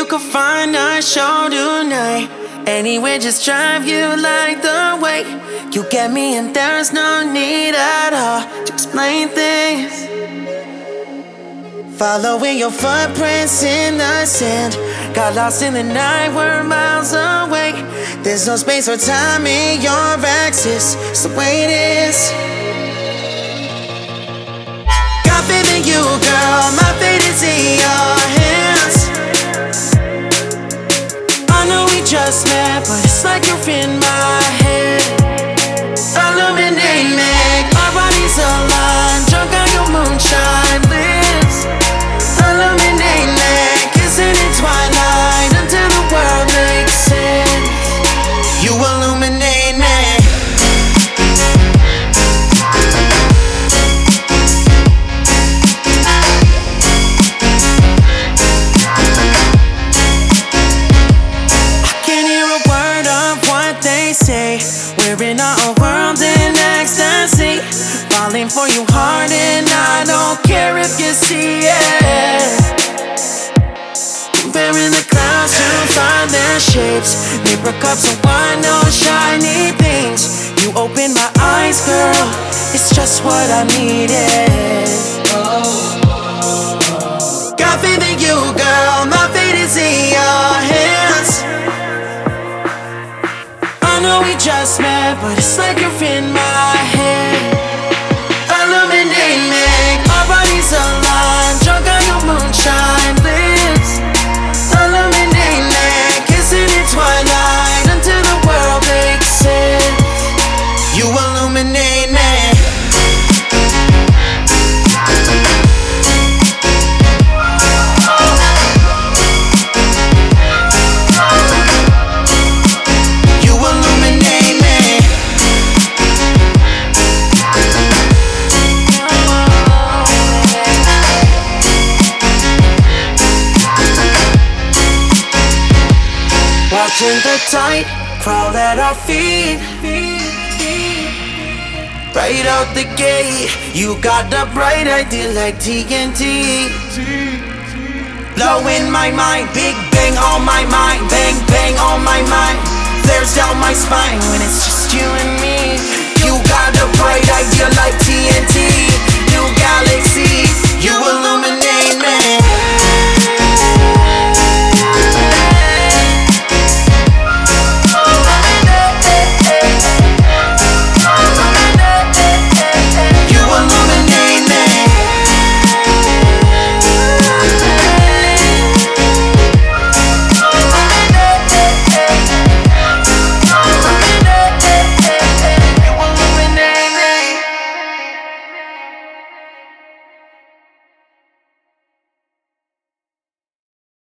could find a show tonight. Anywhere, just drive, you like the way you get me, and there's no need at all to explain things. Following your footprints in the sand, got lost in the night, we're miles away. There's no space or time in your axis, it's the way it is. Got faith in you, girl, my fate is in your hands. I know we just met, but it's like you're in my head. Illuminate me, our bodies align, drunk on your moonshine lips. Illuminate me, kissing in twilight until the world makes sense. You illuminate me. We're in our own world in ecstasy, falling for you hard, and I don't care if you see it. Comparing the clouds to find their shapes, mirror cups of wine, no shiny things. You open my eyes, girl, it's just what I needed. Got faith in you, girl, my fate is in your hands. I know we just met, but it's like you're in my head. Illuminate me, our bodies align, drunk on your moonshine lips. Illuminate me, kissing in twilight until the world makes sense. You illuminate me. Watching the tide crawl at our feet. Right out the gate, you got the bright idea like TNT. Blowing my mind, big bang on my mind, bang bang on my mind. Flares down my spine when it's just you and me. You got the bright idea like TNT.